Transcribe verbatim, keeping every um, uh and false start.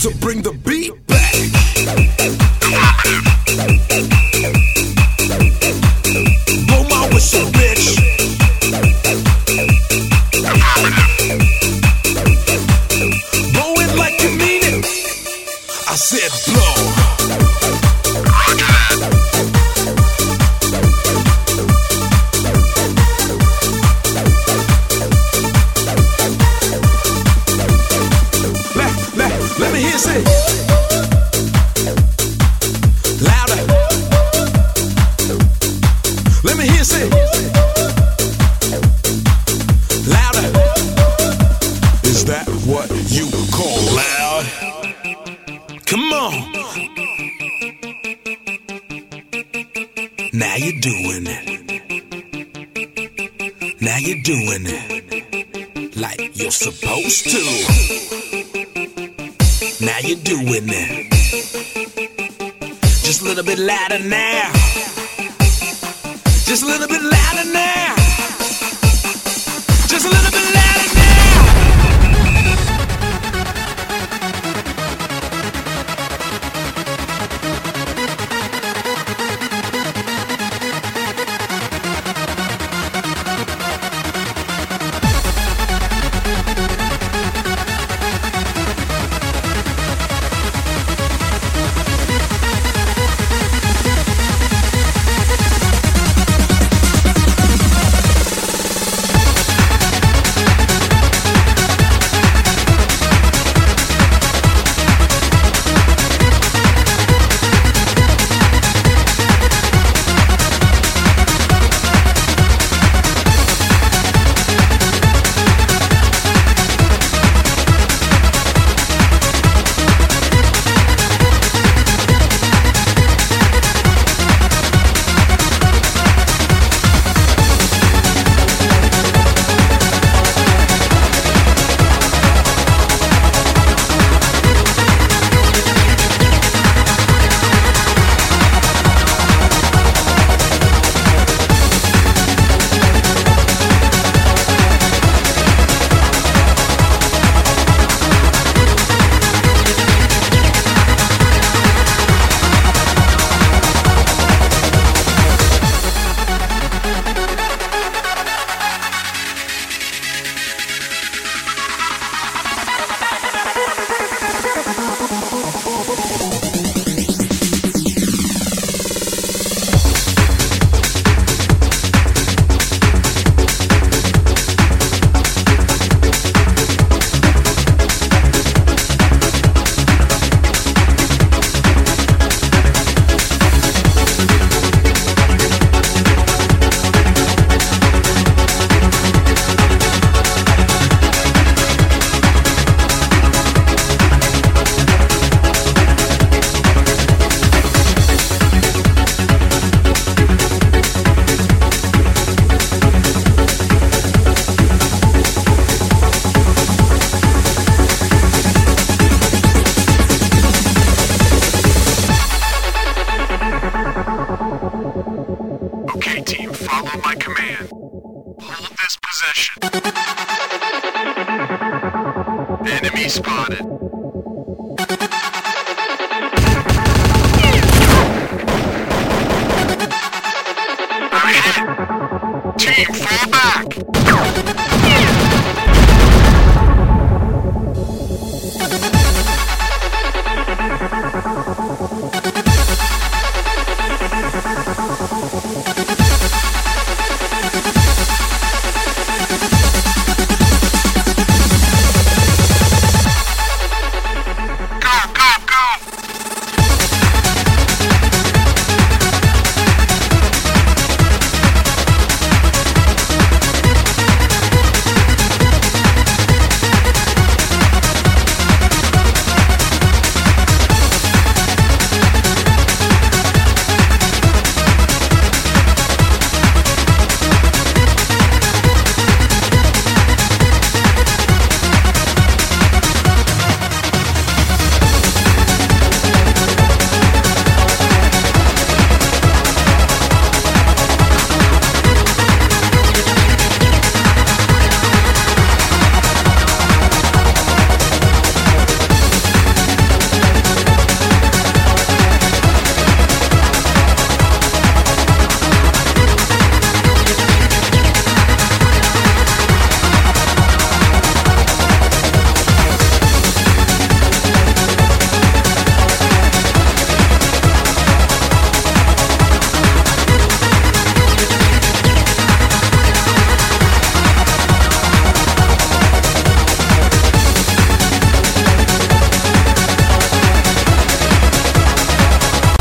to bring the beat back. Blow my whistle, bitch. Blow it like you mean it. I said blow. Let me hear you say louder. Let me hear you say louder. Is that what you call loud? Come on. Now you're doing it. Now you're doing it like you're supposed to. Now you're doing it. Just a little bit louder now. Just a little bit louder now. Just a little bit louder now. Follow my command. Hold this position. Enemy spotted. I'm hit. Team, fall back.